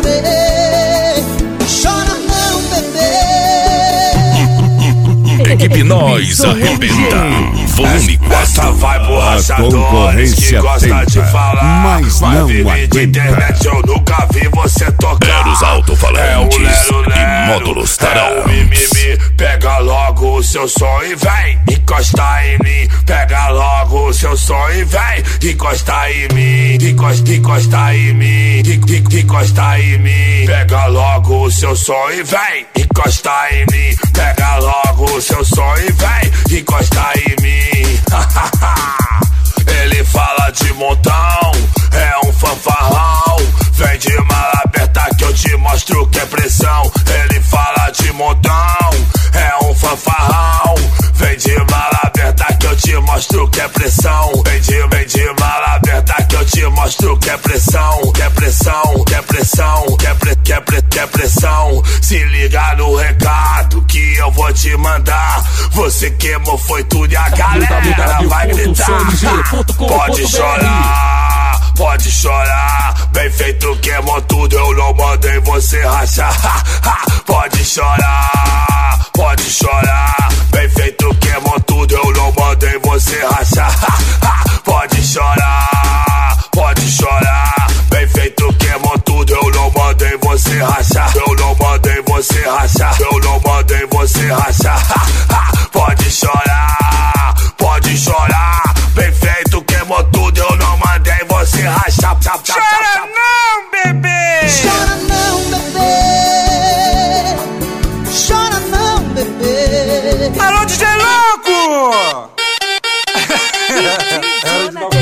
bebê. Chora não, bebê. Equipe Nós arrebenta. Volume 4. Essa vai pro rachadores que gosta de falar, mas não vive de internet, eu nunca vi você tocar. Eros alto-falantes e módulos É Tarão. o mimimi, pega logo o seu som e vem encostar em mim. Pega logo o seu som e vem encostar em mim. Encostar em mim, encostar em mim. Pega logo o seu som e vem encostar em mim. Pega logo o seu som e vem encostar em mim. Ele fala de montão, é um fanfarrão. Vem de mala aberta que eu te mostro que é pressão. Ele fala de montão, é um fanfarrão. Vem de mala aberta que eu te mostro que é pressão. Vem de mala aberta que eu te mostro que é pressão. Que é pressão, que é pressão, que é pressão. Se liga no recado que eu vou te mandar. Você queimou foi tudo e a galera vai gritar. Pode chorar, pode chorar. Bem feito, queimou tudo, eu não mandei você rachar. Pode chorar, pode chorar. Bem feito, queimou tudo, eu não mandei você rachar. Pode chorar, pode chorar. Bem feito, queimou tudo, eu não mandei você rachar. Eu não mandei você rachar. Eu não mandei você rachar. Pode chorar, pode chorar. Bem feito, queimou tudo, eu não mandei você rachar. Chora não, bebê! Chora não, bebê. Chora não, bebê. Alô, DJ Louco!